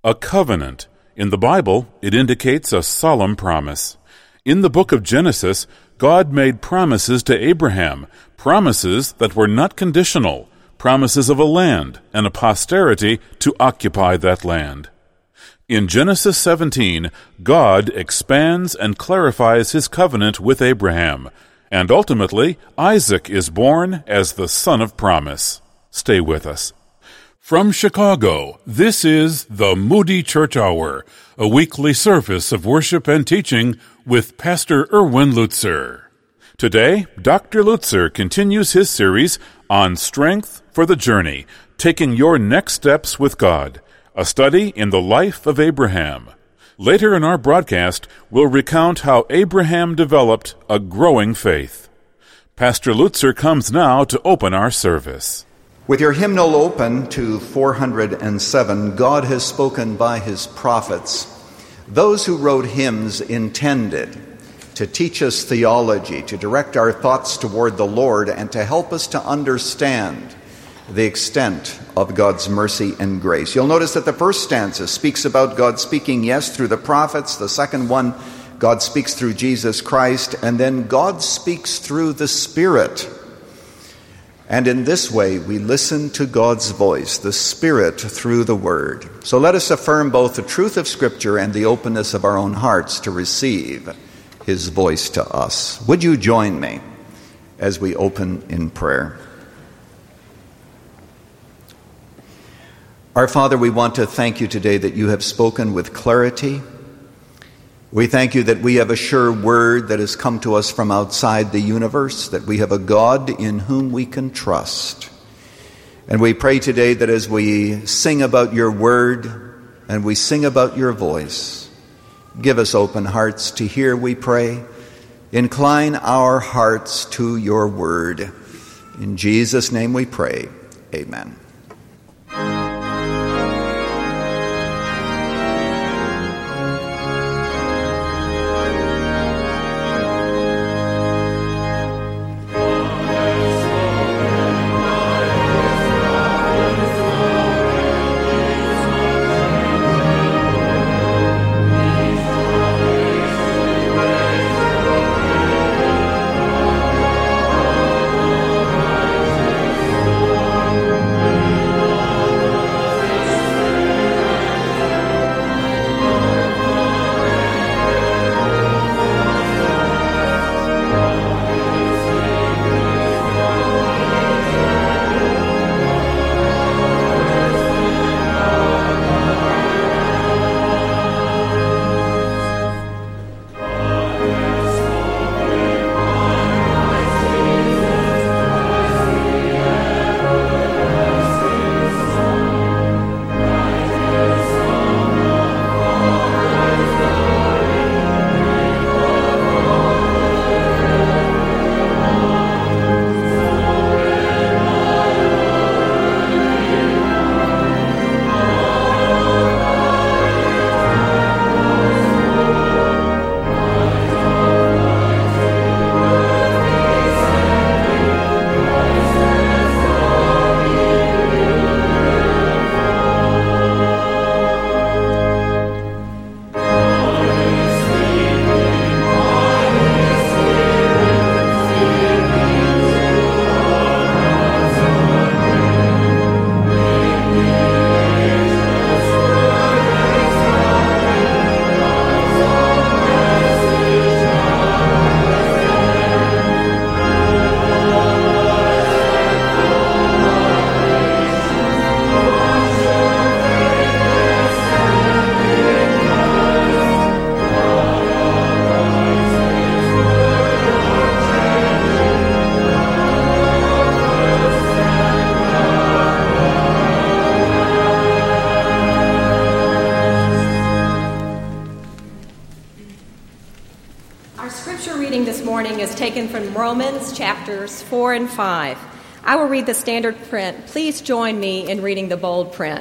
A covenant. In the Bible, it indicates a solemn promise. In the book of Genesis, God made promises to Abraham, promises that were not conditional, promises of a land and a posterity to occupy that land. In Genesis 17, God expands and clarifies his covenant with Abraham, and ultimately, Isaac is born as the son of promise. Stay with us. From Chicago, this is the Moody Church Hour, a weekly service of worship and teaching with Pastor Erwin Lutzer. Today, Dr. Lutzer continues his series on Strength for the Journey, taking your next steps with God, a study in the life of Abraham. Later in our broadcast, we'll recount how Abraham developed a growing faith. Pastor Lutzer comes now to open our service. With your hymnal open to 407, God has spoken by his prophets. Those who wrote hymns intended to teach us theology, to direct our thoughts toward the Lord, and to help us to understand the extent of God's mercy and grace. You'll notice that the first stanza speaks about God speaking, yes, through the prophets. The second one, God speaks through Jesus Christ. And then God speaks through the Spirit. And in this way, we listen to God's voice, the Spirit, through the Word. So let us affirm both the truth of Scripture and the openness of our own hearts to receive his voice to us. Would you join me as we open in prayer? Our Father, we want to thank you today that you have spoken with clarity. We thank you that we have a sure word that has come to us from outside the universe, that we have a God in whom we can trust. And we pray today that as we sing about your word and we sing about your voice, give us open hearts to hear, we pray. Incline our hearts to your word. In Jesus' name we pray. Amen. Taken from Romans chapters 4 and 5. I will read the standard print. Please join me in reading the bold print.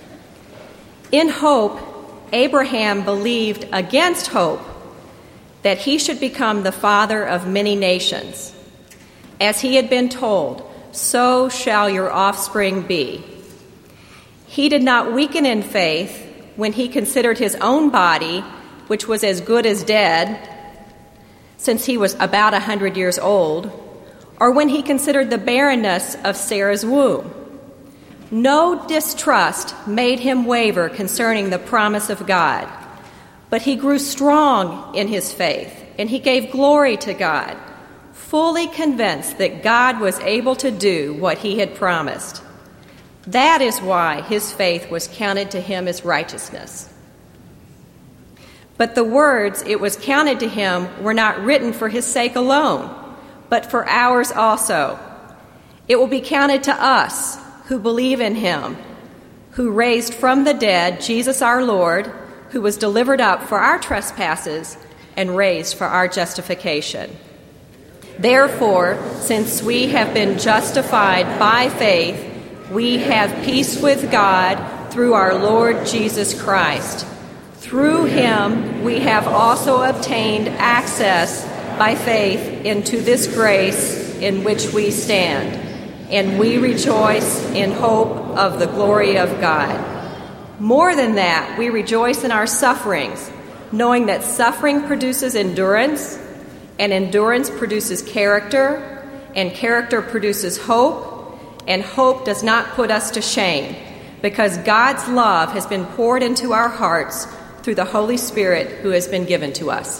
In hope, Abraham believed against hope that he should become the father of many nations. As he had been told, so shall your offspring be. He did not weaken in faith when he considered his own body, which was as good as dead, since he was about 100 years old, or when he considered the barrenness of Sarah's womb. No distrust made him waver concerning the promise of God, but he grew strong in his faith, and he gave glory to God, fully convinced that God was able to do what he had promised. That is why his faith was counted to him as righteousness. But the words, "it was counted to him," were not written for his sake alone, but for ours also. It will be counted to us who believe in him, who raised from the dead Jesus our Lord, who was delivered up for our trespasses and raised for our justification. Therefore, since we have been justified by faith, we have peace with God through our Lord Jesus Christ. Through him we have also obtained access by faith into this grace in which we stand, and we rejoice in hope of the glory of God. More than that, we rejoice in our sufferings, knowing that suffering produces endurance, and endurance produces character, and character produces hope, and hope does not put us to shame, because God's love has been poured into our hearts through the Holy Spirit who has been given to us.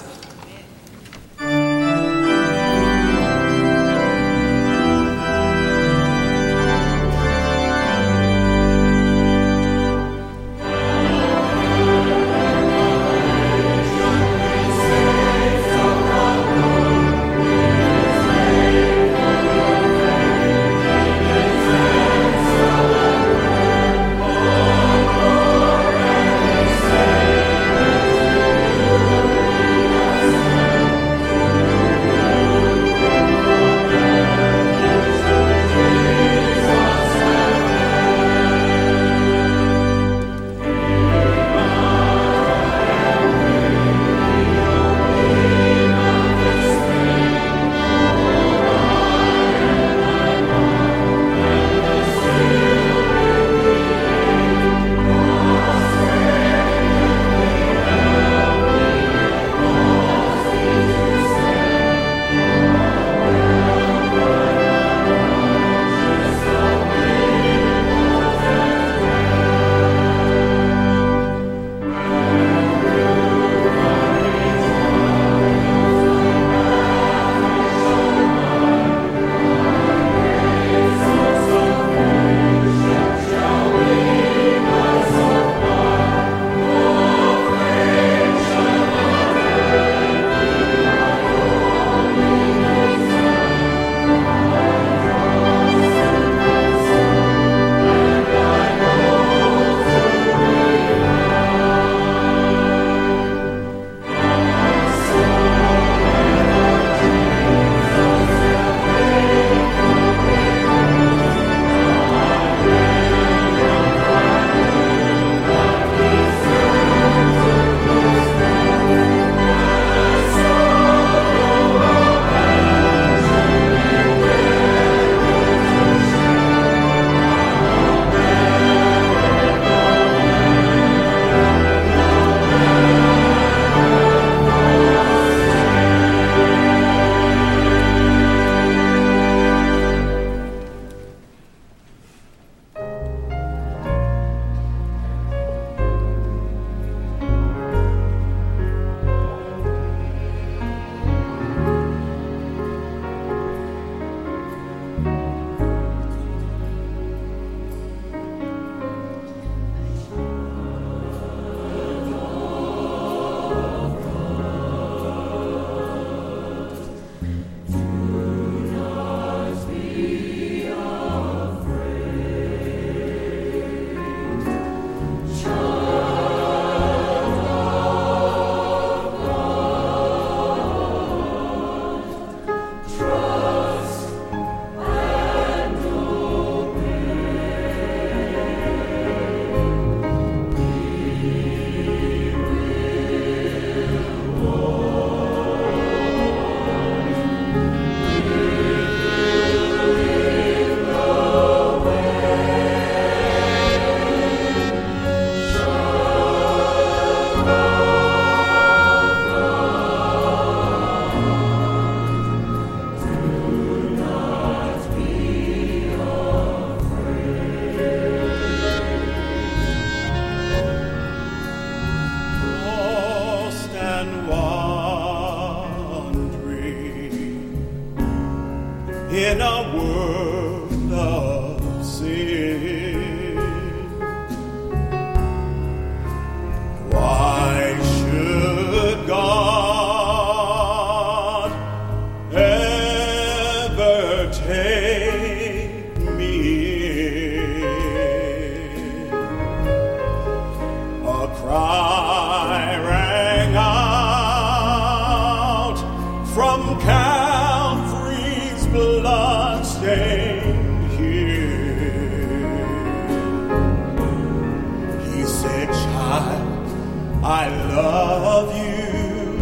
child, I love you,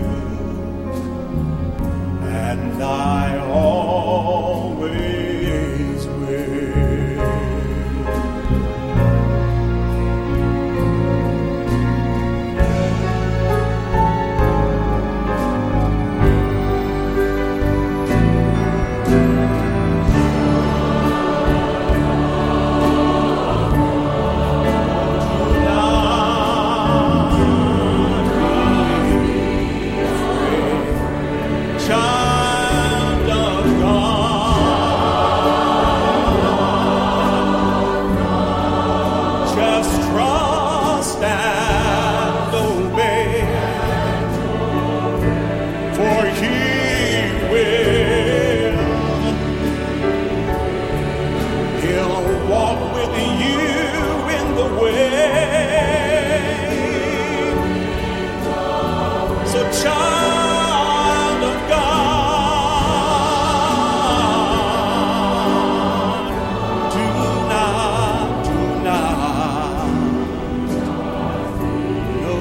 and I always will. Child of God, just trust and obey, for He will. He'll walk with you in the way. So child of God, do not, no.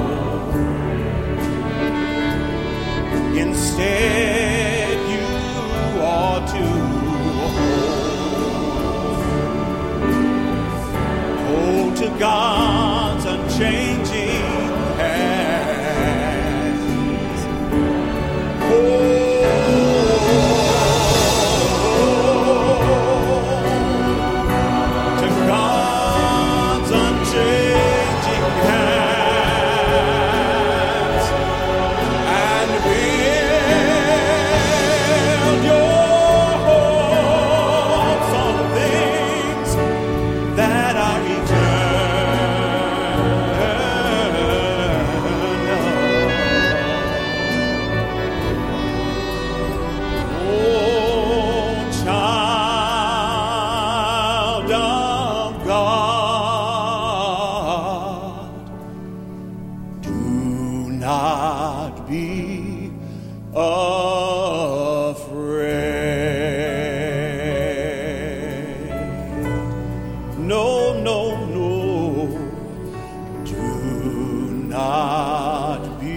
Instead, you ought to hold to God's unchanging hands. To God's unchanging hands, and build your hopes on things that are eternal. Oh, child of God, do not be afraid. No, no, no. Do not be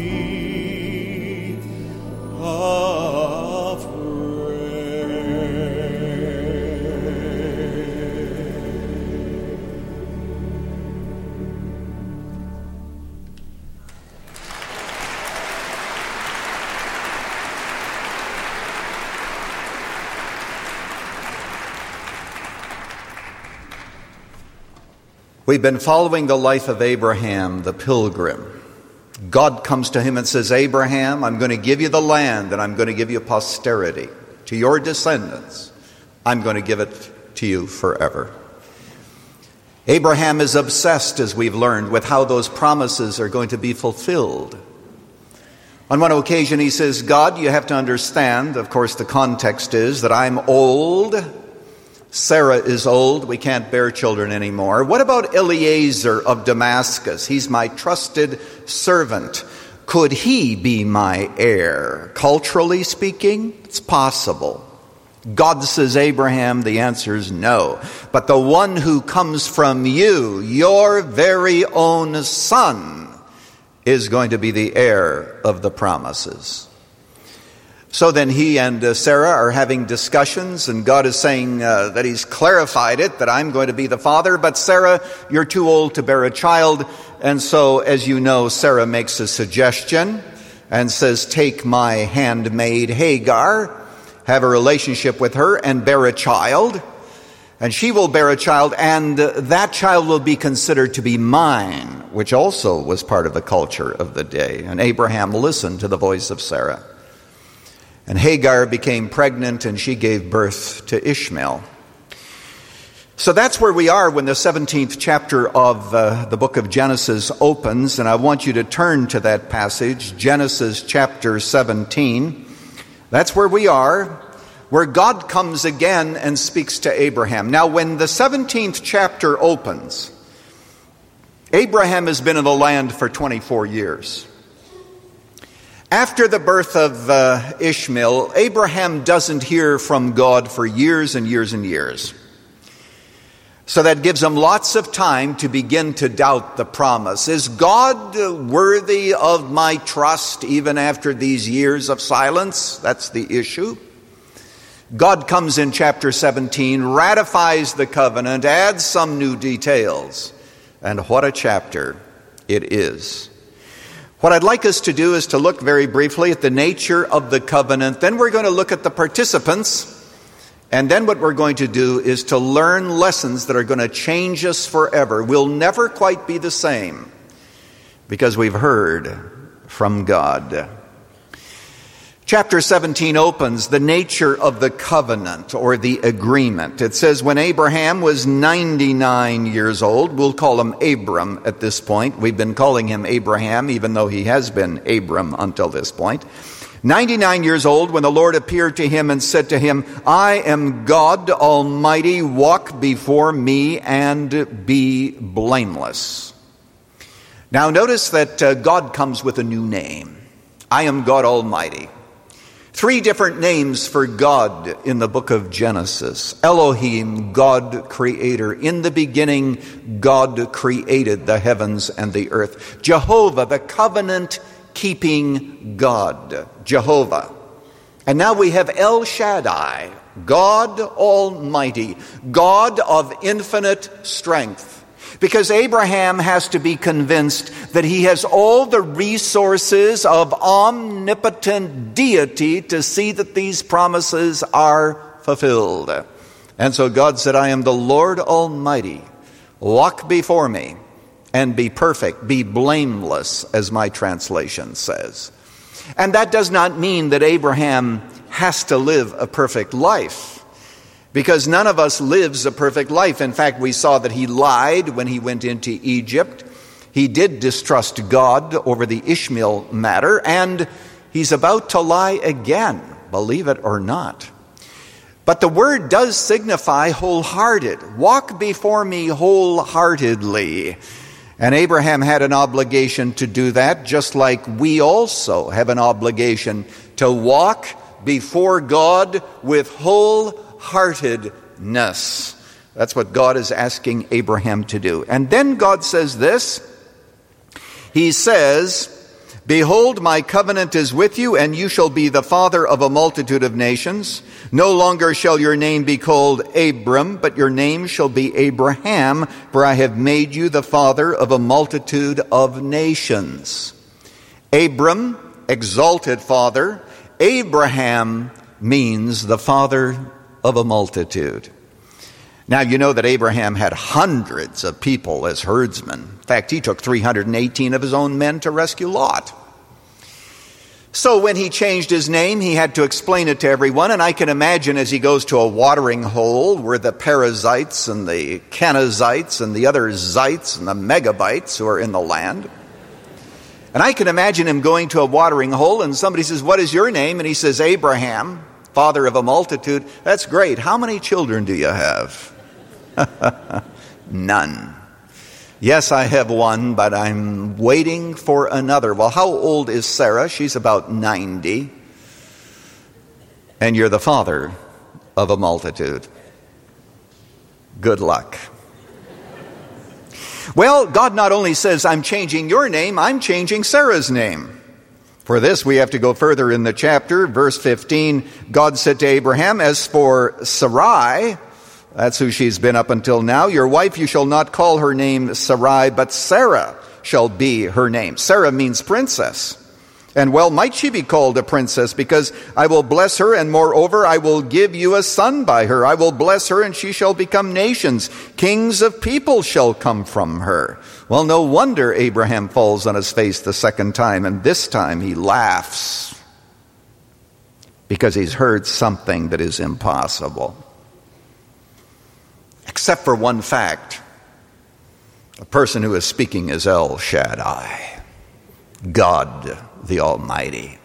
We've been following the life of Abraham, the pilgrim. God comes to him and says, Abraham, I'm going to give you the land, and I'm going to give you posterity. To your descendants, I'm going to give it to you forever. Abraham is obsessed, as we've learned, with how those promises are going to be fulfilled. On one occasion, he says, God, you have to understand, of course, the context is that I'm old. Sarah is old. We can't bear children anymore. What about Eliezer of Damascus? He's my trusted servant. Could he be my heir? Culturally speaking, it's possible. God says, Abraham, the answer is no. But the one who comes from you, your very own son, is going to be the heir of the promises. So then he and Sarah are having discussions, and God is saying that he's clarified it, that I'm going to be the father. But Sarah, you're too old to bear a child. And so, as you know, Sarah makes a suggestion and says, take my handmaid Hagar, have a relationship with her, and bear a child. And she will bear a child, and that child will be considered to be mine, which also was part of the culture of the day. And Abraham listened to the voice of Sarah. And Hagar became pregnant, and she gave birth to Ishmael. So that's where we are when the 17th chapter of the book of Genesis opens, and I want you to turn to that passage, Genesis chapter 17. That's where we are, where God comes again and speaks to Abraham. Now, when the 17th chapter opens, Abraham has been in the land for 24 years. After the birth of Ishmael, Abraham doesn't hear from God for years and years and years. So that gives them lots of time to begin to doubt the promise. Is God worthy of my trust even after these years of silence? That's the issue. God comes in chapter 17, ratifies the covenant, adds some new details. And what a chapter it is. What I'd like us to do is to look very briefly at the nature of the covenant. Then we're going to look at the participants. And then what we're going to do is to learn lessons that are going to change us forever. We'll never quite be the same because we've heard from God. Chapter 17 opens the nature of the covenant or the agreement. It says when Abraham was 99 years old, we'll call him Abram at this point. We've been calling him Abraham even though he has been Abram until this point. 99 years old when the Lord appeared to him and said to him, I am God Almighty, walk before me and be blameless. Now notice that God comes with a new name. I am God Almighty. 3 different names for God in the book of Genesis. Elohim, God creator. In the beginning, God created the heavens and the earth. Jehovah, the covenant-keeping God. Jehovah. And now we have El Shaddai, God Almighty, God of infinite strength. Because Abraham has to be convinced that he has all the resources of omnipotent deity to see that these promises are fulfilled. And so God said, I am the Lord Almighty. Walk before me and be perfect, be blameless, as my translation says. And that does not mean that Abraham has to live a perfect life. Because none of us lives a perfect life. In fact, we saw that he lied when he went into Egypt. He did distrust God over the Ishmael matter, and he's about to lie again, believe it or not. But the word does signify wholehearted. Walk before me wholeheartedly. And Abraham had an obligation to do that, just like we also have an obligation to walk before God with wholeheartedness. That's what God is asking Abraham to do. And then God says this. He says, behold, my covenant is with you, and you shall be the father of a multitude of nations. No longer shall your name be called Abram, but your name shall be Abraham, for I have made you the father of a multitude of nations. Abram, exalted father. Abraham means the father of a multitude. Now, you know that Abraham had hundreds of people as herdsmen. In fact, he took 318 of his own men to rescue Lot. So when he changed his name, he had to explain it to everyone, and I can imagine as he goes to a watering hole where the Perizzites and the Kenizzites and the other Zites and the Megabites who are in the land. And I can imagine him going to a watering hole and somebody says, what is your name? And he says, Abraham, father of a multitude. That's great. How many children do you have? None. Yes, I have one, but I'm waiting for another. Well, how old is Sarah? She's about 90. And you're the father of a multitude. Good luck. Well, God not only says, I'm changing your name, I'm changing Sarah's name. For this, we have to go further in the chapter. Verse 15, God said to Abraham, as for Sarai, that's who she's been up until now, your wife, you shall not call her name Sarai, but Sarah shall be her name. Sarah means princess. And well, might she be called a princess, because I will bless her, and moreover, I will give you a son by her. I will bless her, and she shall become nations. Kings of people shall come from her. Well, no wonder Abraham falls on his face the second time, and this time he laughs, because he's heard something that is impossible. Except for one fact. The person who is speaking is El Shaddai, God the Almighty.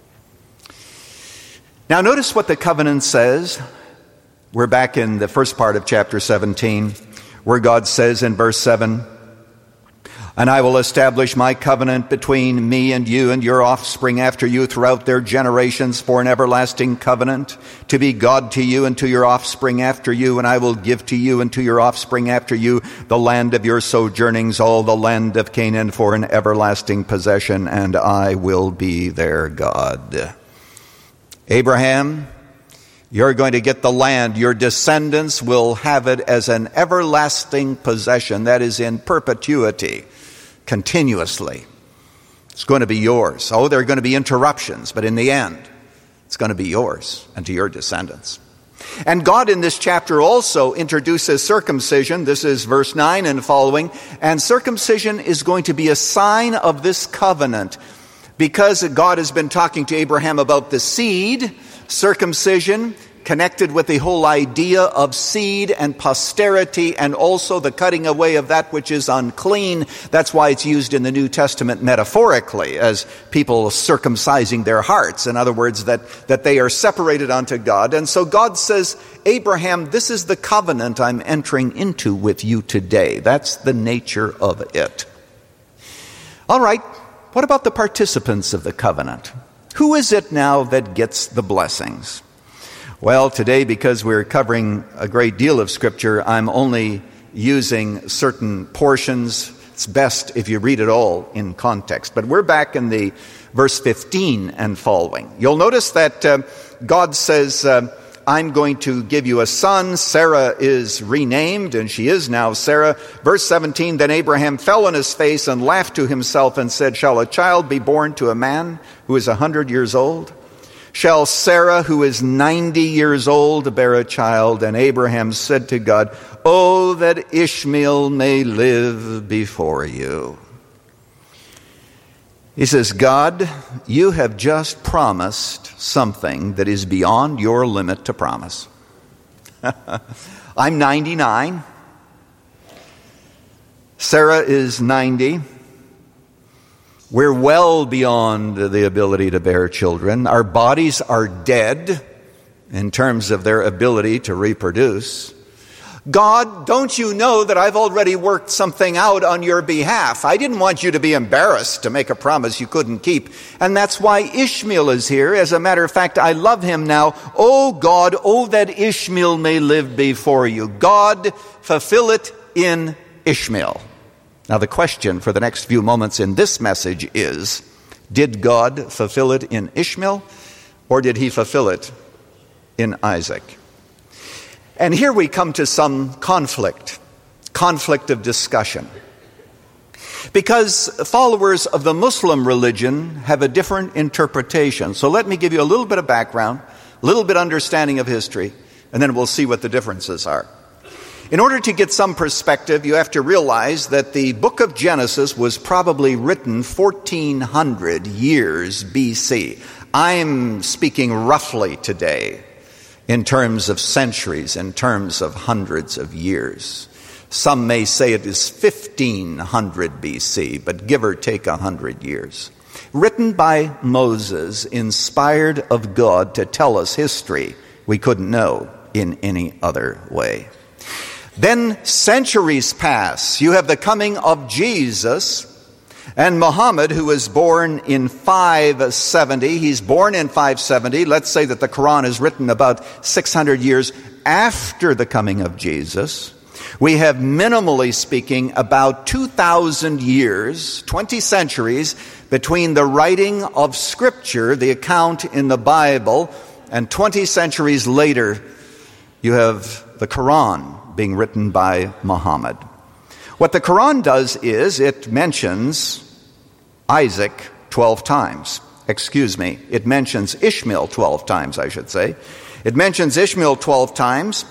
Now notice what the covenant says. We're back in the first part of chapter 17, where God says in verse 7, And I will establish my covenant between me and you and your offspring after you throughout their generations for an everlasting covenant, to be God to you and to your offspring after you. And I will give to you and to your offspring after you the land of your sojournings, all the land of Canaan, for an everlasting possession, and I will be their God. Abraham, you're going to get the land. Your descendants will have it as an everlasting possession, that is in perpetuity. Continuously. It's going to be yours. Oh, there are going to be interruptions, but in the end, it's going to be yours and to your descendants. And God in this chapter also introduces circumcision. This is verse 9 and following. And circumcision is going to be a sign of this covenant. Because God has been talking to Abraham about the seed, circumcision connected with the whole idea of seed and posterity, and also the cutting away of that which is unclean. That's why it's used in the New Testament metaphorically as people circumcising their hearts. In other words, that they are separated unto God. And so God says, Abraham, this is the covenant I'm entering into with you today. That's the nature of it. All right, what about the participants of the covenant? Who is it now that gets the blessings? Well, today, because we're covering a great deal of Scripture, I'm only using certain portions. It's best if you read it all in context. But we're back in the verse 15 and following. You'll notice that God says, I'm going to give you a son. Sarah is renamed, and she is now Sarah. Verse 17, then Abraham fell on his face and laughed to himself and said, shall a child be born to a man who is 100 years old? Shall Sarah, who is 90 years old, bear a child? And Abraham said to God, oh, that Ishmael may live before you. He says, God, you have just promised something that is beyond your limit to promise. I'm 99. Sarah is 90. We're well beyond the ability to bear children. Our bodies are dead in terms of their ability to reproduce. God, don't you know that I've already worked something out on your behalf? I didn't want you to be embarrassed to make a promise you couldn't keep. And that's why Ishmael is here. As a matter of fact, I love him now. Oh God, oh that Ishmael may live before you. God, fulfill it in Ishmael. Now the question for the next few moments in this message is, did God fulfill it in Ishmael, or did he fulfill it in Isaac? And here we come to some conflict of discussion. Because followers of the Muslim religion have a different interpretation. So let me give you a little bit of background, a little bit understanding of history, and then we'll see what the differences are. In order to get some perspective, you have to realize that the book of Genesis was probably written 1400 years BC. I'm speaking roughly today in terms of centuries, in terms of hundreds of years. Some may say it is 1500 BC, but give or take 100 years. Written by Moses, inspired of God to tell us history we couldn't know in any other way. Then centuries pass. You have the coming of Jesus and Muhammad, who was born in 570. He's born in 570. Let's say that the Quran is written about 600 years after the coming of Jesus. We have, minimally speaking, about 2,000 years, 20 centuries, between the writing of Scripture, the account in the Bible, and 20 centuries later, you have the Quran being written by Muhammad. What the Quran does is it mentions Isaac 12 times. It mentions Ishmael 12 times, I should say. It mentions Ishmael 12 times,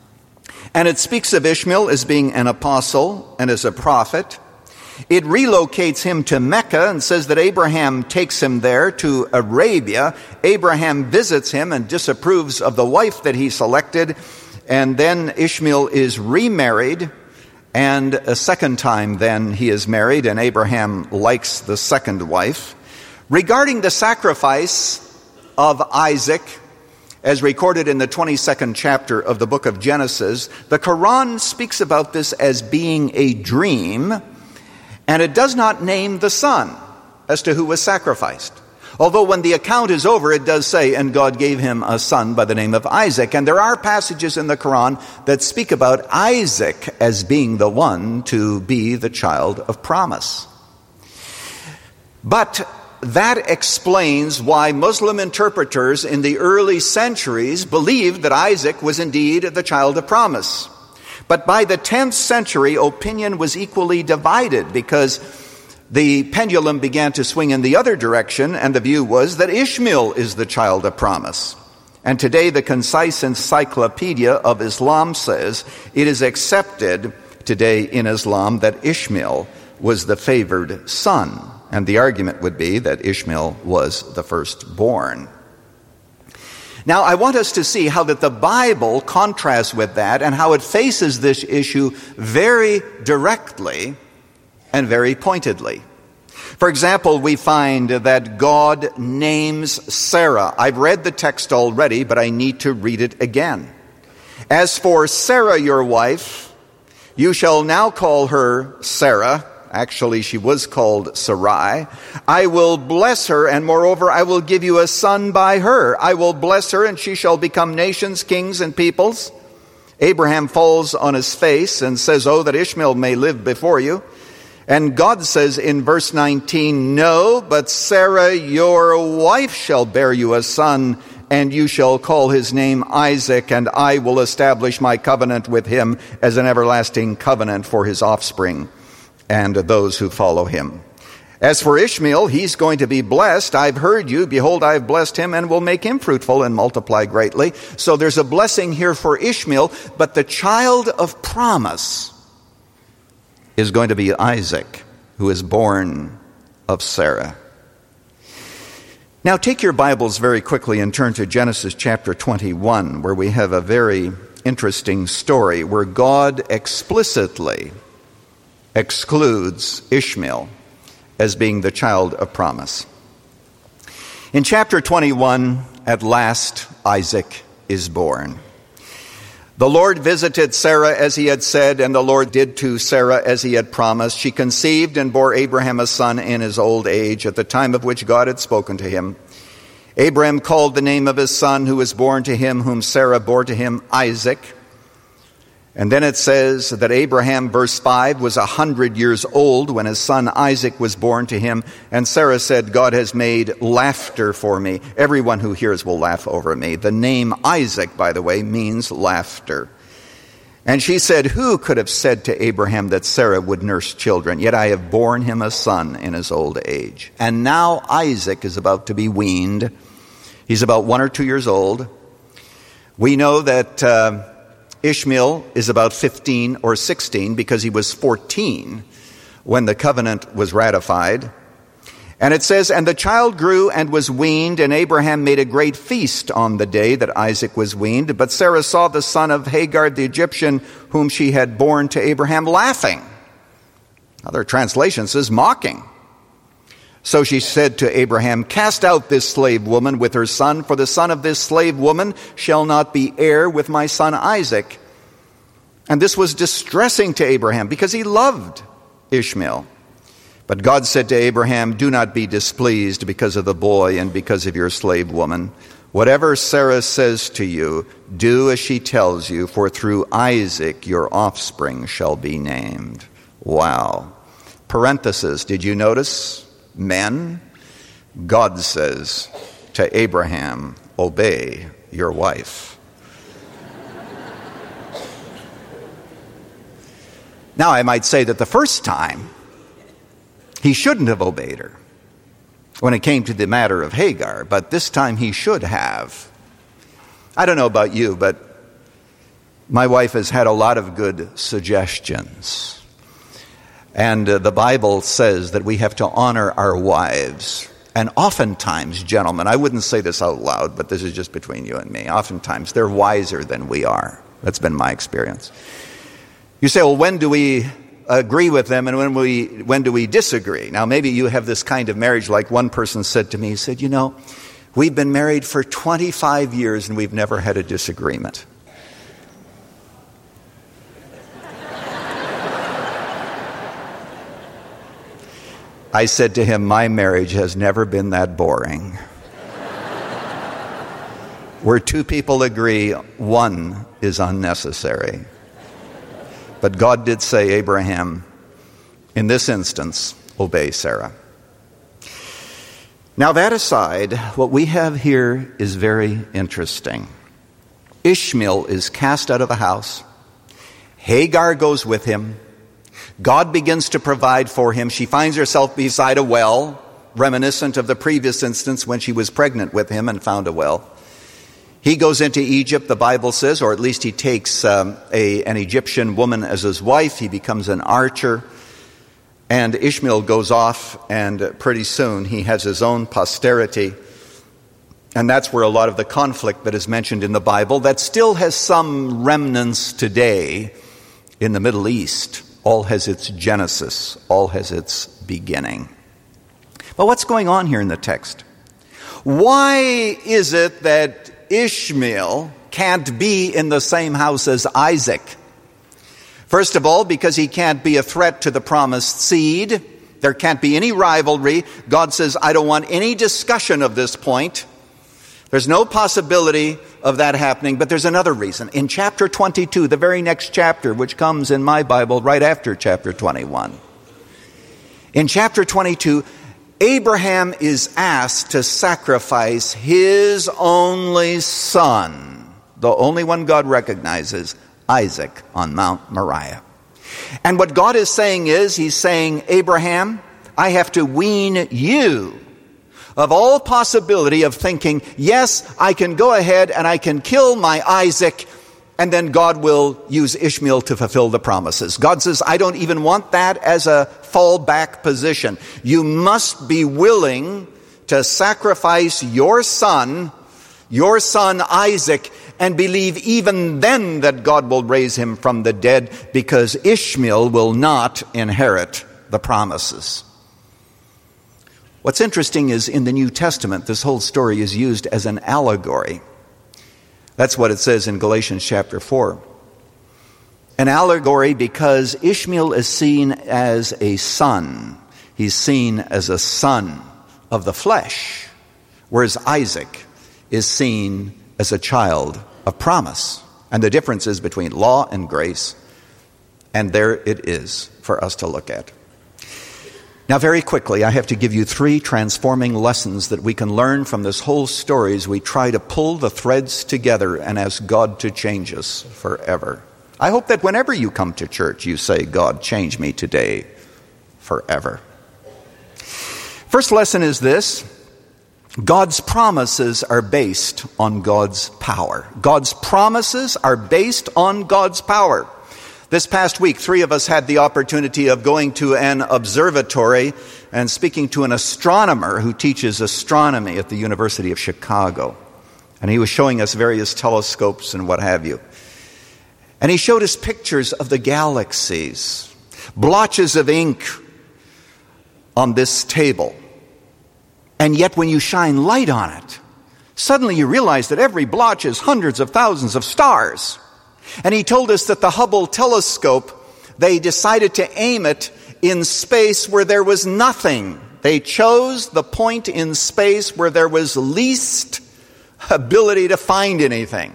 and it speaks of Ishmael as being an apostle and as a prophet. It relocates him to Mecca and says that Abraham takes him there to Arabia. Abraham visits him and disapproves of the wife that he selected. And then Ishmael is remarried, and a second time then he is married, and Abraham likes the second wife. Regarding the sacrifice of Isaac, as recorded in the 22nd chapter of the book of Genesis, the Quran speaks about this as being a dream, And it does not name the son as to who was sacrificed. Although when the account is over, it does say, and God gave him a son by the name of Isaac. And there are passages in the Quran that speak about Isaac as being the one to be the child of promise. But that explains why Muslim interpreters in the early centuries believed that Isaac was indeed the child of promise. But by the 10th century, opinion was equally divided because the pendulum began to swing in the other direction, and the view was that Ishmael is the child of promise. And today the Concise Encyclopedia of Islam says it is accepted today in Islam that Ishmael was the favored son. And the argument would be that Ishmael was the firstborn. Now, I want us to see how that the Bible contrasts with that and how it faces this issue very directly and very pointedly. For example, we find that God names Sarah. I've read the text already, but I need to read it again. As for Sarah, your wife, you shall now call her Sarah. Actually, she was called Sarai. I will bless her, and moreover, I will give you a son by her. I will bless her, and she shall become nations, kings, and peoples. Abraham falls on his face and says, oh, that Ishmael may live before you. And God says in verse 19, no, but Sarah, your wife, shall bear you a son, and you shall call his name Isaac, and I will establish my covenant with him as an everlasting covenant for his offspring and those who follow him. As for Ishmael, he's going to be blessed. I've heard you. Behold, I have blessed him and will make him fruitful and multiply greatly. So there's a blessing here for Ishmael, but the child of promise is going to be Isaac, who is born of Sarah. Now take your Bibles very quickly and turn to Genesis chapter 21, where we have a very interesting story where God explicitly excludes Ishmael as being the child of promise. In chapter 21, at last Isaac is born. The Lord visited Sarah as he had said, and the Lord did to Sarah as he had promised. She conceived and bore Abraham a son in his old age, at the time of which God had spoken to him. Abraham called the name of his son who was born to him, whom Sarah bore to him, Isaac. And then it says that Abraham, verse 5, was 100 years old when his son Isaac was born to him. And Sarah said, God has made laughter for me. Everyone who hears will laugh over me. The name Isaac, by the way, means laughter. And she said, who could have said to Abraham that Sarah would nurse children? Yet I have borne him a son in his old age. And now Isaac is about to be weaned. He's about 1 or 2 years old. We know that Ishmael is about 15 or 16 because he was 14 when the covenant was ratified. And it says, and the child grew and was weaned, and Abraham made a great feast on the day that Isaac was weaned. But Sarah saw the son of Hagar the Egyptian, whom she had borne to Abraham, laughing. Other translation says mocking. So she said to Abraham, cast out this slave woman with her son, for the son of this slave woman shall not be heir with my son Isaac. And this was distressing to Abraham because he loved Ishmael. But God said to Abraham, do not be displeased because of the boy and because of your slave woman. Whatever Sarah says to you, do as she tells you, for through Isaac your offspring shall be named. Wow. Parenthesis, did you notice? Men, God says to Abraham, obey your wife. Now I might say that the first time, he shouldn't have obeyed her when it came to the matter of Hagar, but this time he should have. I don't know about you, but my wife has had a lot of good suggestions. And the Bible says that we have to honor our wives. And oftentimes, gentlemen, I wouldn't say this out loud, but this is just between you and me. Oftentimes, they're wiser than we are. That's been my experience. You say, well, when do we agree with them and when do we disagree? Now, maybe you have this kind of marriage like one person said to me. He said, you know, we've been married for 25 years and we've never had a disagreement. I said to him, my marriage has never been that boring. Where two people agree, one is unnecessary. But God did say, Abraham, in this instance, obey Sarah. Now that aside, what we have here is very interesting. Ishmael is cast out of the house. Hagar goes with him. God begins to provide for him. She finds herself beside a well, reminiscent of the previous instance when she was pregnant with him and found a well. He goes into Egypt, the Bible says, or at least he takes an Egyptian woman as his wife. He becomes an archer. And Ishmael goes off, and pretty soon he has his own posterity. And that's where a lot of the conflict that is mentioned in the Bible, that still has some remnants today in the Middle East, all has its genesis, all has its beginning. But what's going on here in the text? Why is it that Ishmael can't be in the same house as Isaac? First of all, because he can't be a threat to the promised seed. There can't be any rivalry. God says, I don't want any discussion of this point. There's no possibility of that happening, but there's another reason. In chapter 22, the very next chapter, which comes in my Bible right after chapter 21. In chapter 22, Abraham is asked to sacrifice his only son, the only one God recognizes, Isaac, on Mount Moriah. And what God is saying is, he's saying, Abraham, I have to wean you of all possibility of thinking, yes, I can go ahead and I can kill my Isaac, and then God will use Ishmael to fulfill the promises. God says, I don't even want that as a fallback position. You must be willing to sacrifice your son Isaac, and believe even then that God will raise him from the dead, because Ishmael will not inherit the promises. What's interesting is in the New Testament, this whole story is used as an allegory. That's what it says in Galatians chapter 4. An allegory because Ishmael is seen as a son. He's seen as a son of the flesh, whereas Isaac is seen as a child of promise. And the difference is between law and grace. And there it is for us to look at. Now, very quickly, I have to give you 3 transforming lessons that we can learn from this whole story as we try to pull the threads together and ask God to change us forever. I hope that whenever you come to church, you say, God, change me today forever. First lesson is this: God's promises are based on God's power. God's promises are based on God's power. This past week, 3 of us had the opportunity of going to an observatory and speaking to an astronomer who teaches astronomy at the University of Chicago. And he was showing us various telescopes and what have you. And he showed us pictures of the galaxies, blotches of ink on this table. And yet when you shine light on it, suddenly you realize that every blotch is hundreds of thousands of stars. And he told us that the Hubble telescope, they decided to aim it in space where there was nothing. They chose the point in space where there was least ability to find anything.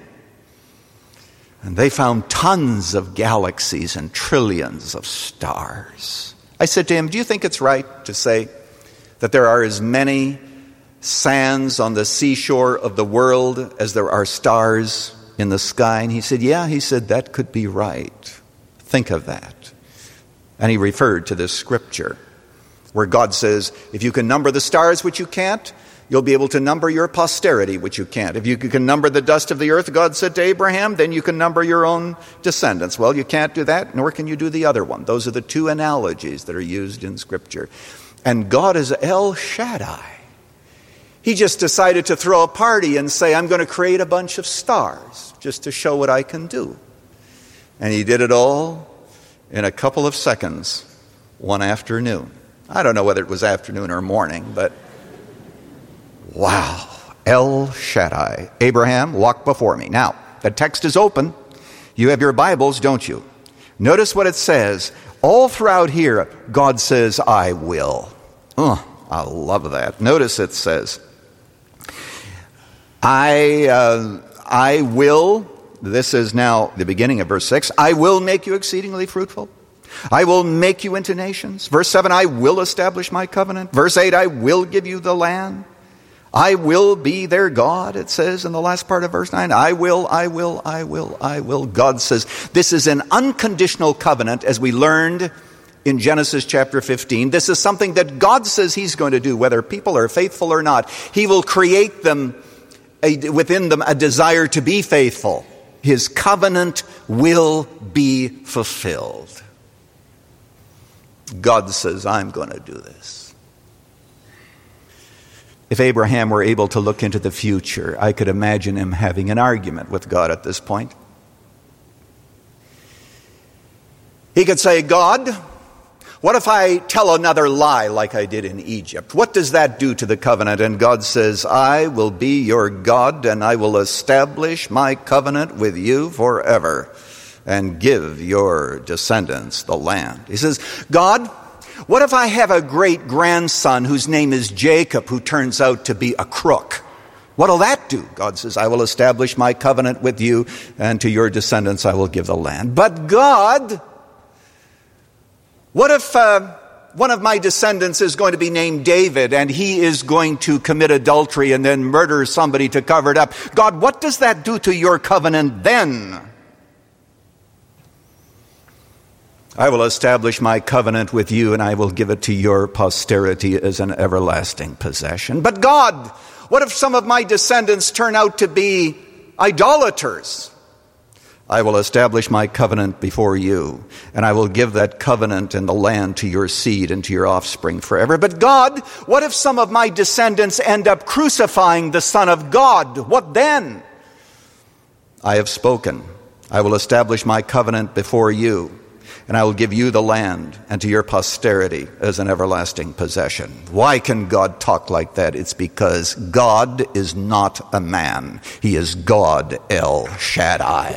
And they found tons of galaxies and trillions of stars. I said to him, do you think it's right to say that there are as many sands on the seashore of the world as there are stars in the sky? And he said, yeah, he said, that could be right. Think of that. And he referred to this scripture where God says, if you can number the stars, which you can't, you'll be able to number your posterity, which you can't. If you can number the dust of the earth, God said to Abraham, then you can number your own descendants. Well, you can't do that, nor can you do the other one. Those are the 2 analogies that are used in scripture. And God is El Shaddai. He just decided to throw a party and say, I'm going to create a bunch of stars just to show what I can do. And he did it all in a couple of seconds, one afternoon. I don't know whether it was afternoon or morning, but wow, El Shaddai. Abraham, walk before me. Now, the text is open. You have your Bibles, don't you? Notice what it says. All throughout here, God says, I will. Oh, I love that. Notice it says, I will, this is now the beginning of verse 6, I will make you exceedingly fruitful. I will make you into nations. Verse 7, I will establish my covenant. Verse 8, I will give you the land. I will be their God, it says in the last part of verse 9. I will. God says this is an unconditional covenant, as we learned in Genesis chapter 15. This is something that God says he's going to do, whether people are faithful or not. He will create them, within them, a desire to be faithful. His covenant will be fulfilled. God says, I'm going to do this. If Abraham were able to look into the future, I could imagine him having an argument with God at this point. He could say, God, what if I tell another lie like I did in Egypt? What does that do to the covenant? And God says, I will be your God, and I will establish my covenant with you forever and give your descendants the land. He says, God, what if I have a great-grandson whose name is Jacob, who turns out to be a crook? What'll that do? God says, I will establish my covenant with you, and to your descendants I will give the land. But God, what if one of my descendants is going to be named David, and he is going to commit adultery and then murder somebody to cover it up? God, what does that do to your covenant then? I will establish my covenant with you, and I will give it to your posterity as an everlasting possession. But God, what if some of my descendants turn out to be idolaters? I will establish my covenant before you, and I will give that covenant and the land to your seed and to your offspring forever. But God, what if some of my descendants end up crucifying the Son of God? What then? I have spoken. I will establish my covenant before you, and I will give you the land and to your posterity as an everlasting possession. Why can God talk like that? It's because God is not a man. He is God El Shaddai.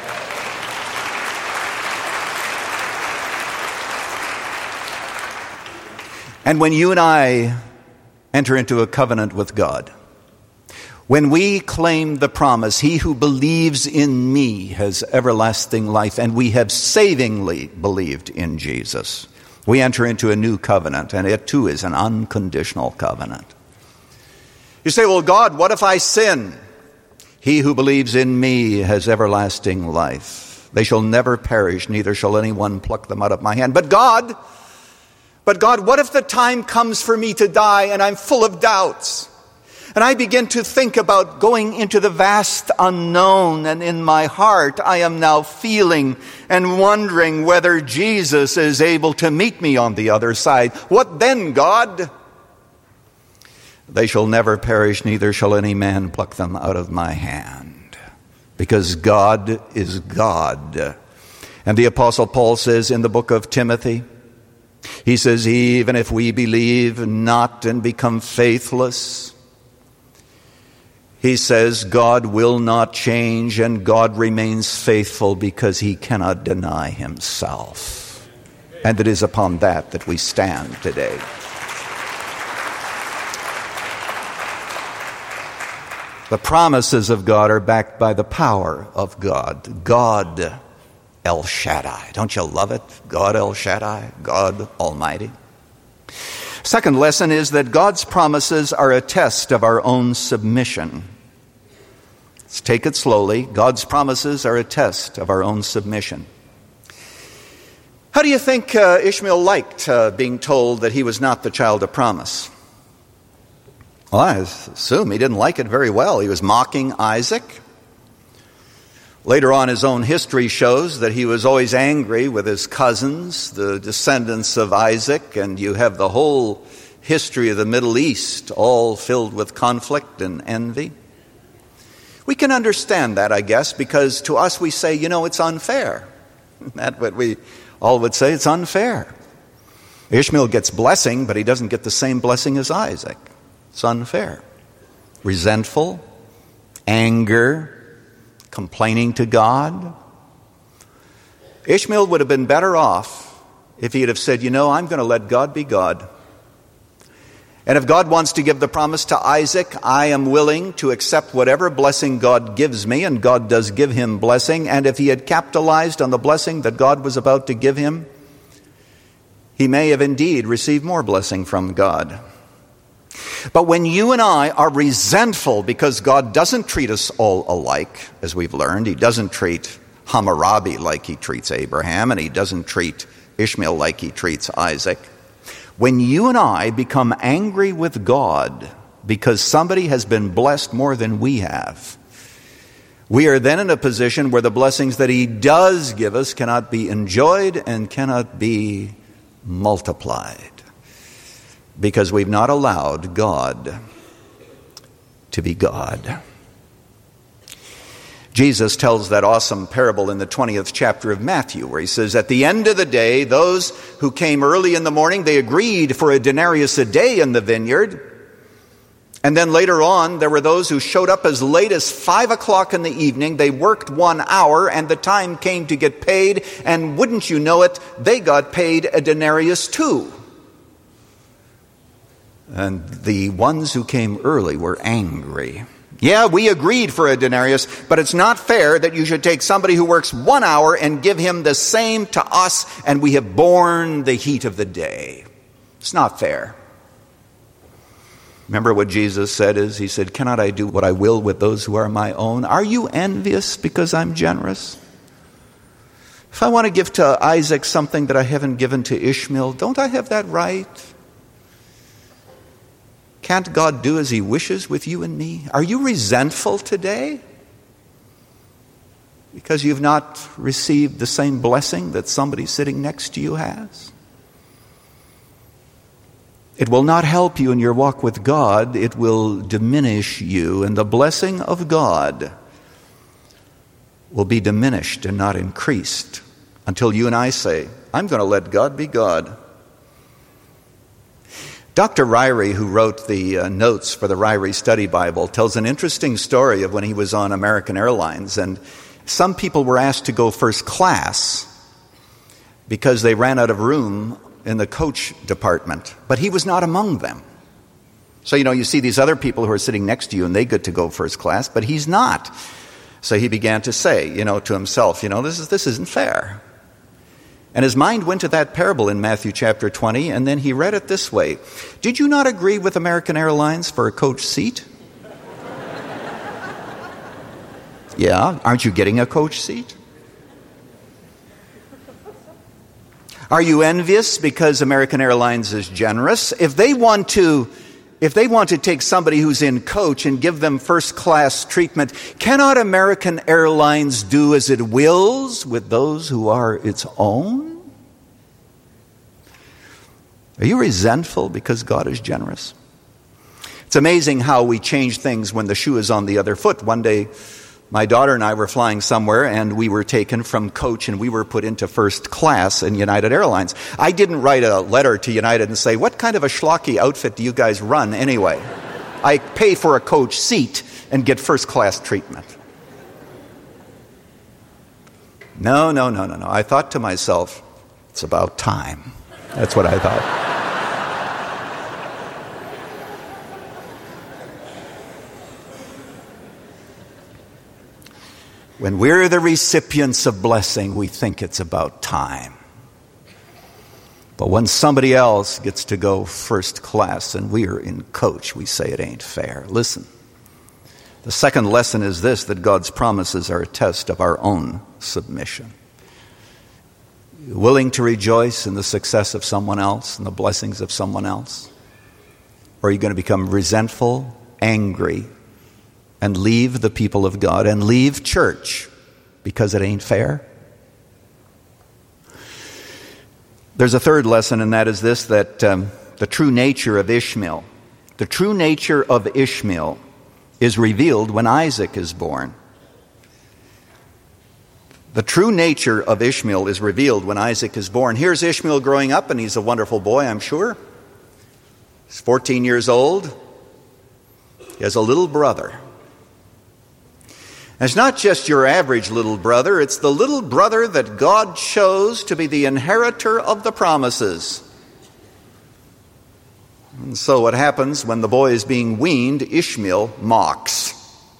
And when you and I enter into a covenant with God, when we claim the promise, he who believes in me has everlasting life, and we have savingly believed in Jesus, we enter into a new covenant, and it too is an unconditional covenant. You say, well, God, what if I sin? He who believes in me has everlasting life. They shall never perish, neither shall anyone pluck them out of my hand. But God, what if the time comes for me to die and I'm full of doubts? And I begin to think about going into the vast unknown, and in my heart I am now feeling and wondering whether Jesus is able to meet me on the other side. What then, God? They shall never perish, neither shall any man pluck them out of my hand. Because God is God. And the Apostle Paul says in the book of Timothy, he says, even if we believe not and become faithless, he says, God will not change, and God remains faithful because he cannot deny himself. And it is upon that we stand today. The promises of God are backed by the power of God. God El Shaddai. Don't you love it? God El Shaddai, God Almighty. Second lesson is that God's promises are a test of our own submission. Let's take it slowly. God's promises are a test of our own submission. How do you think Ishmael liked being told that he was not the child of promise? Well, I assume he didn't like it very well. He was mocking Isaac. Later on, his own history shows that he was always angry with his cousins, the descendants of Isaac, and you have the whole history of the Middle East all filled with conflict and envy. We can understand that, I guess, because to us we say, it's unfair. That's what we all would say, it's unfair. Ishmael gets blessing, but he doesn't get the same blessing as Isaac. It's unfair. Resentful, anger, complaining to God. Ishmael would have been better off if he had have said, I'm going to let God be God. And if God wants to give the promise to Isaac, I am willing to accept whatever blessing God gives me, and God does give him blessing. And if he had capitalized on the blessing that God was about to give him, he may have indeed received more blessing from God. But when you and I are resentful because God doesn't treat us all alike, as we've learned, he doesn't treat Hammurabi like he treats Abraham, and he doesn't treat Ishmael like he treats Isaac. When you and I become angry with God because somebody has been blessed more than we have, we are then in a position where the blessings that he does give us cannot be enjoyed and cannot be multiplied, because we've not allowed God to be God. Jesus tells that awesome parable in the 20th chapter of Matthew, where he says, at the end of the day, those who came early in the morning, they agreed for a denarius a day in the vineyard. And then later on, there were those who showed up as late as 5 o'clock in the evening. They worked 1 hour, and the time came to get paid. And wouldn't you know it, they got paid a denarius too. And the ones who came early were angry. Yeah, we agreed for a denarius, but it's not fair that you should take somebody who works 1 hour and give him the same to us, and we have borne the heat of the day. It's not fair. Remember what Jesus said is, he said, cannot I do what I will with those who are my own? Are you envious because I'm generous? If I want to give to Isaac something that I haven't given to Ishmael, don't I have that right? Can't God do as he wishes with you and me? Are you resentful today because you've not received the same blessing that somebody sitting next to you has? It will not help you in your walk with God. It will diminish you, and the blessing of God will be diminished and not increased until you and I say, I'm going to let God be God. Dr. Ryrie, who wrote the notes for the Ryrie Study Bible, tells an interesting story of when he was on American Airlines, and some people were asked to go first class because they ran out of room in the coach department, but he was not among them. So, you see these other people who are sitting next to you, and they get to go first class, but he's not. So he began to say, to himself, this isn't fair. And his mind went to that parable in Matthew chapter 20, and then he read it this way. Did you not agree with American Airlines for a coach seat? Yeah, aren't you getting a coach seat? Are you envious because American Airlines is generous? If they want to take somebody who's in coach and give them first class treatment, cannot American Airlines do as it wills with those who are its own? Are you resentful because God is generous? It's amazing how we change things when the shoe is on the other foot. One day, my daughter and I were flying somewhere, and we were taken from coach, and we were put into first class in United Airlines. I didn't write a letter to United and say, what kind of a schlocky outfit do you guys run anyway? I pay for a coach seat and get first class treatment. No. I thought to myself, it's about time. That's what I thought. When we're the recipients of blessing, we think it's about time. But when somebody else gets to go first class and we are in coach, we say it ain't fair. Listen, the second lesson is this, that God's promises are a test of our own submission. You willing to rejoice in the success of someone else and the blessings of someone else? Or are you going to become resentful, angry, and leave the people of God and leave church because it ain't fair? There's a third lesson, and that is this, that the true nature of Ishmael is revealed when Isaac is born. The true nature of Ishmael is revealed when Isaac is born. Here's Ishmael growing up, and he's a wonderful boy, I'm sure. He's 14 years old. He has a little brother. And it's not just your average little brother, it's the little brother that God chose to be the inheritor of the promises. And so what happens when the boy is being weaned, Ishmael mocks.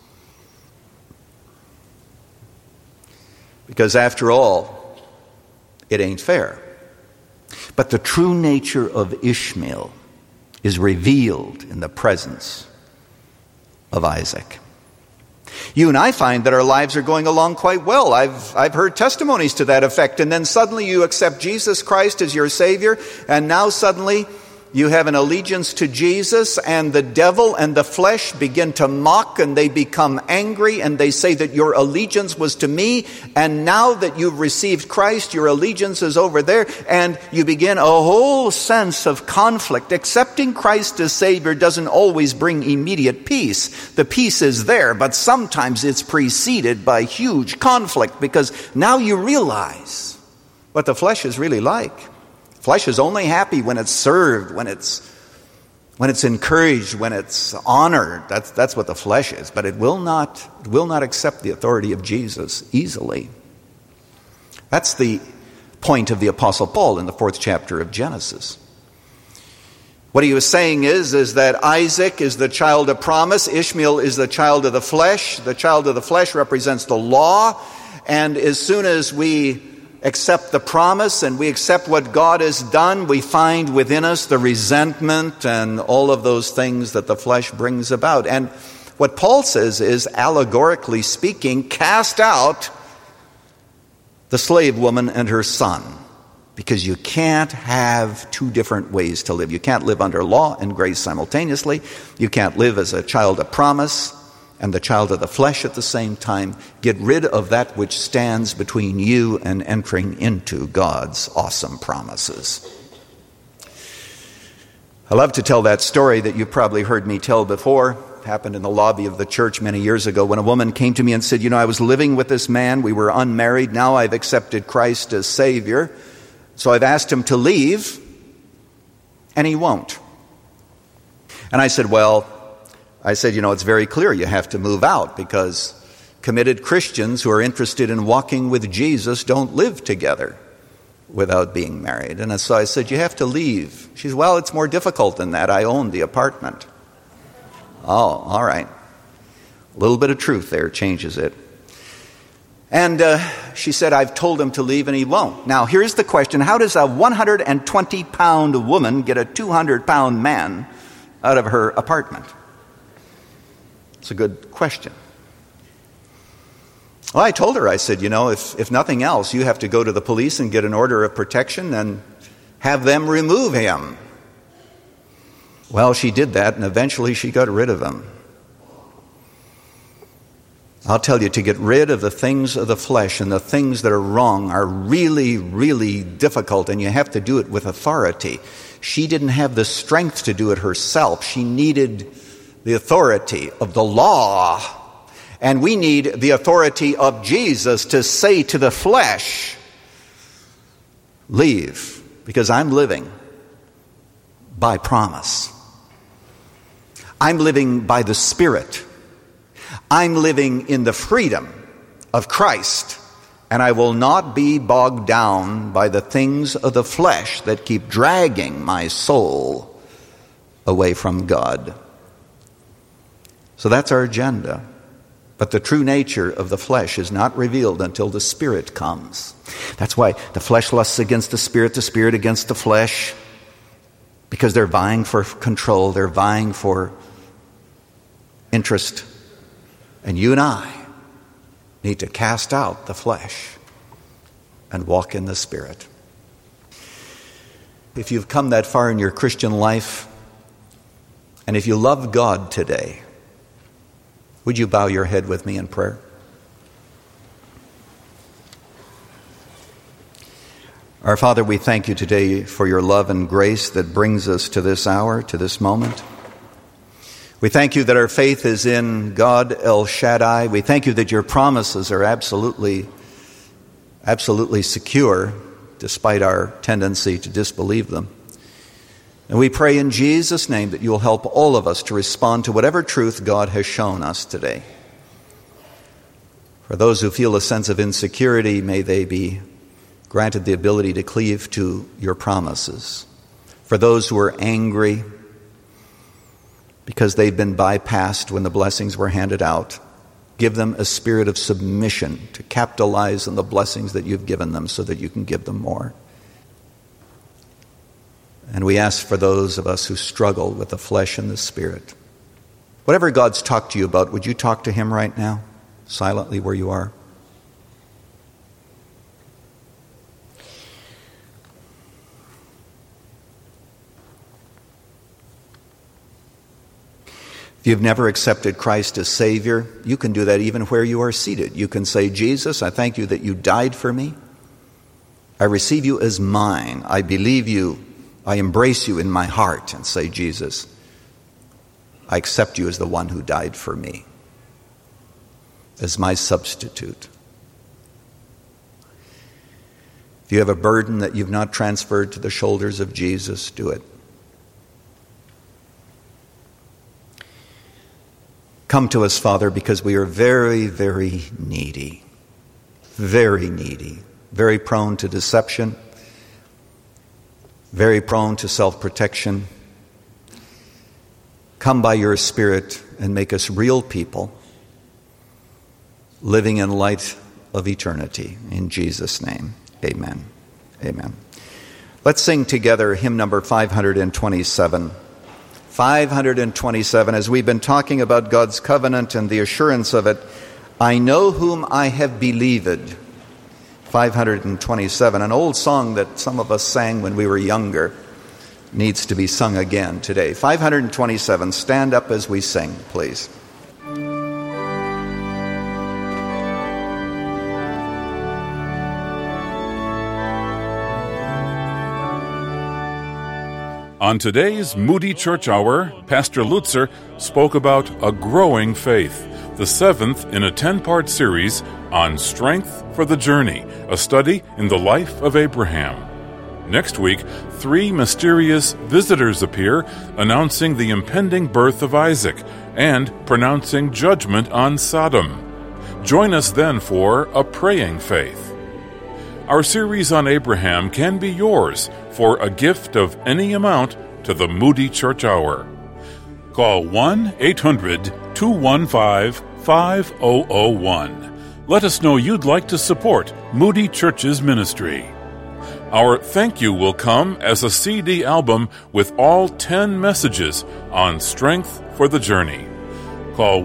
Because after all, it ain't fair. But the true nature of Ishmael is revealed in the presence of Isaac. You and I find that our lives are going along quite well. I've heard testimonies to that effect. And then suddenly you accept Jesus Christ as your Savior, and now suddenly you have an allegiance to Jesus, and the devil and the flesh begin to mock, and they become angry, and they say that your allegiance was to me, and now that you've received Christ, your allegiance is over there, and you begin a whole sense of conflict. Accepting Christ as Savior doesn't always bring immediate peace. The peace is there, but sometimes it's preceded by huge conflict, because now you realize what the flesh is really like. Flesh is only happy when it's served, when it's encouraged, when it's honored. That's what the flesh is. But it will not accept the authority of Jesus easily. That's the point of the Apostle Paul in the 4th chapter of Genesis. What he was saying is that Isaac is the child of promise, Ishmael is the child of the flesh. The child of the flesh represents the law, and as soon as we accept the promise and we accept what God has done, we find within us the resentment and all of those things that the flesh brings about. And what Paul says is, allegorically speaking, cast out the slave woman and her son, because you can't have two different ways to live. You can't live under law and grace simultaneously. You can't live as a child of promise and the child of the flesh at the same time. Get rid of that which stands between you and entering into God's awesome promises. I love to tell that story that you've probably heard me tell before. It happened in the lobby of the church many years ago when a woman came to me and said, I was living with this man. We were unmarried. Now I've accepted Christ as Savior. So I've asked him to leave, and he won't. And I said, it's very clear you have to move out, because committed Christians who are interested in walking with Jesus don't live together without being married. And so I said, you have to leave. She said, it's more difficult than that. I own the apartment. Oh, all right. A little bit of truth there changes it. And she said, I've told him to leave and he won't. Now, here's the question. How does a 120-pound woman get a 200-pound man out of her apartment? It's a good question. Well, I told her, I said, if nothing else, you have to go to the police and get an order of protection and have them remove him. Well, she did that, and eventually she got rid of him. I'll tell you, to get rid of the things of the flesh and the things that are wrong are really, really difficult, and you have to do it with authority. She didn't have the strength to do it herself. She needed the authority of the law. And we need the authority of Jesus to say to the flesh, leave, because I'm living by promise. I'm living by the Spirit. I'm living in the freedom of Christ, and I will not be bogged down by the things of the flesh that keep dragging my soul away from God. So that's our agenda. But the true nature of the flesh is not revealed until the Spirit comes. That's why the flesh lusts against the Spirit against the flesh, because they're vying for control, they're vying for interest. And you and I need to cast out the flesh and walk in the Spirit. If you've come that far in your Christian life, and if you love God today, would you bow your head with me in prayer? Our Father, we thank you today for your love and grace that brings us to this hour, to this moment. We thank you that our faith is in God El Shaddai. We thank you that your promises are absolutely secure, despite our tendency to disbelieve them. And we pray in Jesus' name that you will help all of us to respond to whatever truth God has shown us today. For those who feel a sense of insecurity, may they be granted the ability to cleave to your promises. For those who are angry, because they've been bypassed when the blessings were handed out. Give them a spirit of submission to capitalize on the blessings that you've given them so that you can give them more. And we ask for those of us who struggle with the flesh and the spirit. Whatever God's talked to you about, would you talk to Him right now, silently where you are? If you've never accepted Christ as Savior, you can do that even where you are seated. You can say, Jesus, I thank you that you died for me. I receive you as mine. I believe you. I embrace you in my heart, and say, Jesus, I accept you as the one who died for me, as my substitute. If you have a burden that you've not transferred to the shoulders of Jesus, do it. Come to us, Father, because we are very, very needy, very prone to deception, very prone to self-protection. Come by your Spirit and make us real people, living in light of eternity. In Jesus' name, amen. Amen. Let's sing together hymn number 527. 527, as we've been talking about God's covenant and the assurance of it. I know whom I have believed. 527, an old song that some of us sang when we were younger, needs to be sung again today. 527, stand up as we sing, please. On today's Moody Church Hour, Pastor Lutzer spoke about a growing faith, the 7th in a 10-part series on Strength for the Journey, a study in the life of Abraham. Next week, 3 mysterious visitors appear, announcing the impending birth of Isaac and pronouncing judgment on Sodom. Join us then for A Praying Faith. Our series on Abraham can be yours for a gift of any amount to the Moody Church Hour. Call 1-800-215-5001. Let us know you'd like to support Moody Church's ministry. Our thank you will come as a CD album with all 10 messages on Strength for the Journey. Call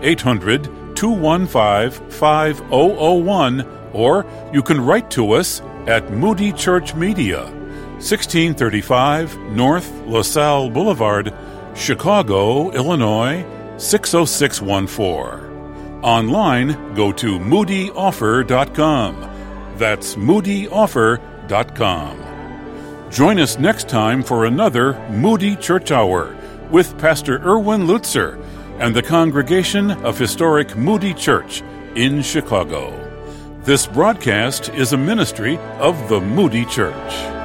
1-800-215-5001, or you can write to us at Moody Church Media, 1635 North LaSalle Boulevard, Chicago, Illinois, 60614. Online, go to moodyoffer.com. That's moodyoffer.com. Join us next time for another Moody Church Hour with Pastor Erwin Lutzer and the congregation of historic Moody Church in Chicago. This broadcast is a ministry of the Moody Church.